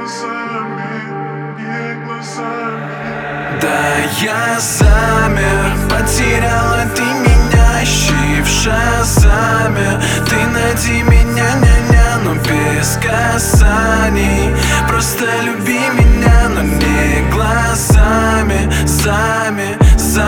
Да, я замер, потеряла ты меня, ищи в шазаме. Ты найди меня, ня-ня, но без касаний. Просто люби меня, но не глазами, зами.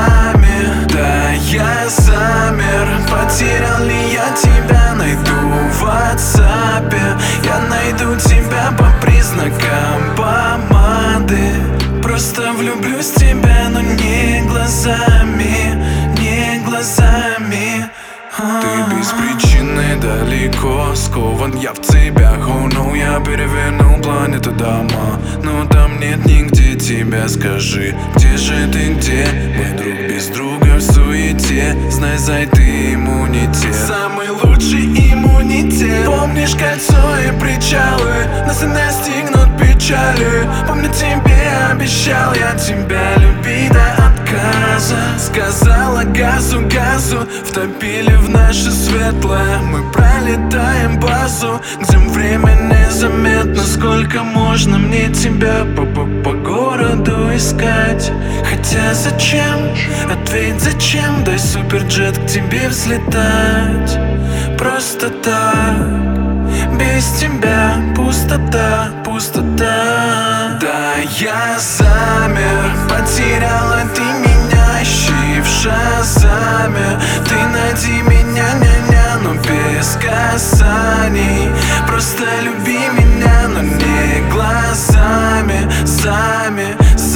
Да, я замер, потерял ли я тебя, найду в WhatsApp. Я найду тебя по признакам помады. Просто влюблюсь в тебя, но не глазами, не глазами. Ты без причины далеко скован, я в цепях, oh no. Я перевернул планету дома, но там нет нигде тебя. Скажи, где же ты, где? Мой друг без друга в суете. Знай, зай, ты иммунитет, самый лучший иммунитет. Помнишь кольцо и причалы, нас и настигнут печали. Помню, тебе обещал я тебя любить до отказа. Сказала газу, газу, втопили в наше светлое. Мы пролетаем базу, где время незаметно. Сколько можно мне тебя по городу искать? Хотя зачем? Ответь зачем? Дай суперджет к тебе взлетать. Просто так, без тебя пустота, пустота. Да, я замер, потеряла ты меня, ищи в шазаме. Ты найди меня, ня-ня, но без касаний. Просто люби меня, но не глазами, зами.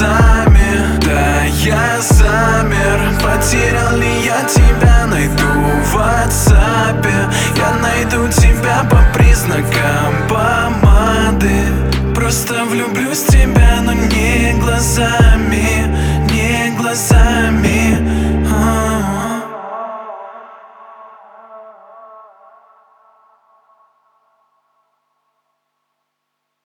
Да, я замер, потерял ли я тебя, найду в WhatsApp. Я найду тебя по признакам помады. Просто влюблюсь в тебя, но не глазами, не глазами.